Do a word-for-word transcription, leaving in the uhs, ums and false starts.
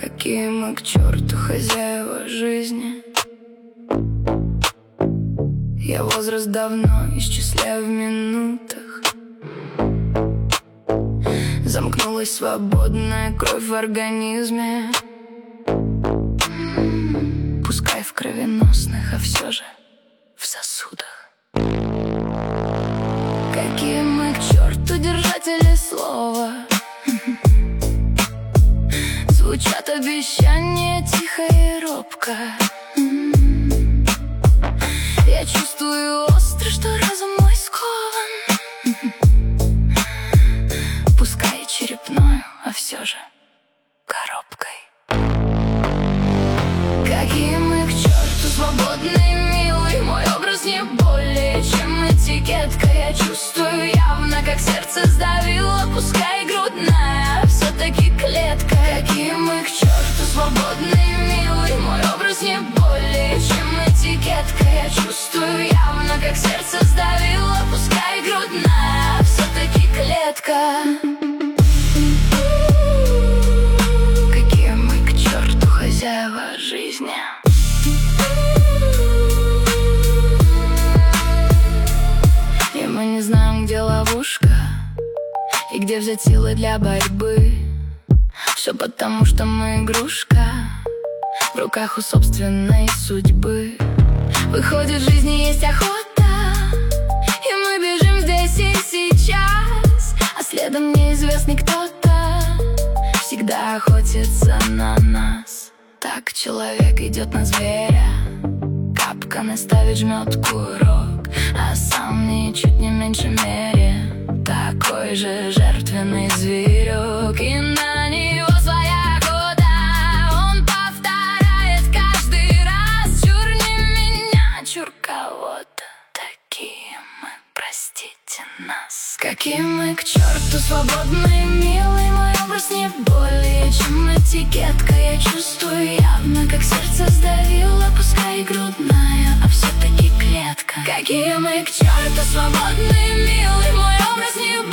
Какие мы к черту хозяева жизни. Я возраст давно исчисляю в минутах. Замкнулась свободная кровь в организме. Пускай в кровеносных, а все же в сосудах. Какие мы к черту держатели слова. Звучат обещания тихо и робко. Я чувствую остро, что разум мой скован. Пускай черепною, а все же коробкой. Какие мы к черту свободные, милый. Мой образ не более чем этикетка. Я чувствую явно, как сердце сдавило. Пускай грудная, а все-таки клетка. Какие мы к черту свободные, милый. Мой образ не более чем этикетка. Я чувствую явно, как сердце сдавило. Пускай грудная, а все-таки клетка. Какие мы к черту хозяева жизни. И мы не знаем, где ловушка и где взять силы для борьбы. Все потому, что мы игрушка в руках у собственной судьбы. Выходит, в жизни есть охота, и мы бежим здесь и сейчас, а следом неизвестный кто-то всегда охотится на нас. Так человек идет на зверя, капканы ставит, жмет курок, а сам ничуть не меньше мере такой же жертвенный зверек. И на него своя охота, он повторяет каждый раз: чур не меня, чур кого-то. Такие мы, простите нас. Какие мы к черту свободные, милый. Мой образ не более чем этикетка. Я чувствую явно, как сердце сдавило. Пускай грудная, а все-таки клетка. Какие мы к черту свободные, милый. Мой образ не